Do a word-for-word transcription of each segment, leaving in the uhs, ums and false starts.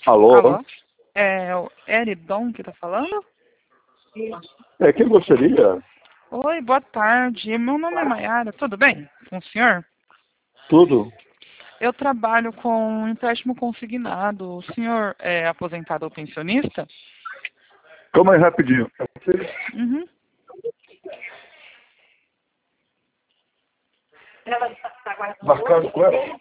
Alô? Alô? É o Eridon que tá falando? É, quem gostaria? Oi, boa tarde. Meu nome é Maiara, tudo bem com o senhor? Tudo? Eu trabalho com empréstimo consignado. O senhor é aposentado ou pensionista? Calma aí rapidinho. Uhum. Marcado com ela?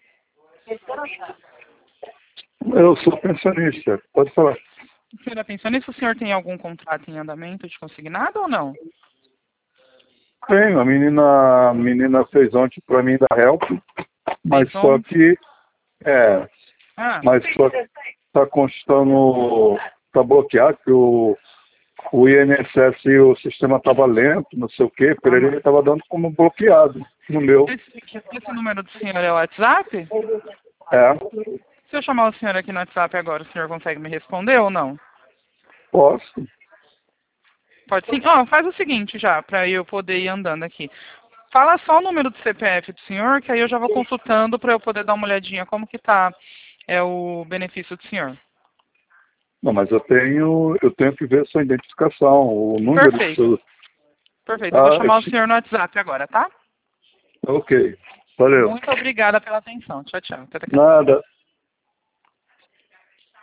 Eu sou pensionista, pode falar. O senhor é pensionista? O senhor tem algum contrato em andamento de consignado ou não? Tenho, a menina, a menina fez ontem para mim da Help, mas Fez só ontem? que, é, Ah, mas só que está constando, está bloqueado, que o, o I N S S e o sistema estava lento, não sei o quê, por ele aham. estava dando como bloqueado no meu. Esse, esse número do senhor é o WhatsApp? É, Se eu chamar o senhor aqui no WhatsApp agora, o senhor consegue me responder ou não? posso. Pode sim? Ó, faz o seguinte já, para eu poder ir andando aqui. Fala só o número do C P F do senhor, que aí eu já vou consultando para eu poder dar uma olhadinha como que tá é o benefício do senhor. Não, mas eu tenho, eu tenho que ver sua identificação, o número do Perfeito. seu. Perfeito. Eu vou Ah, chamar o senhor no WhatsApp agora, tá? ok. Valeu. Muito obrigada pela atenção. Tchau, tchau. Até daqui a pouco. Nada.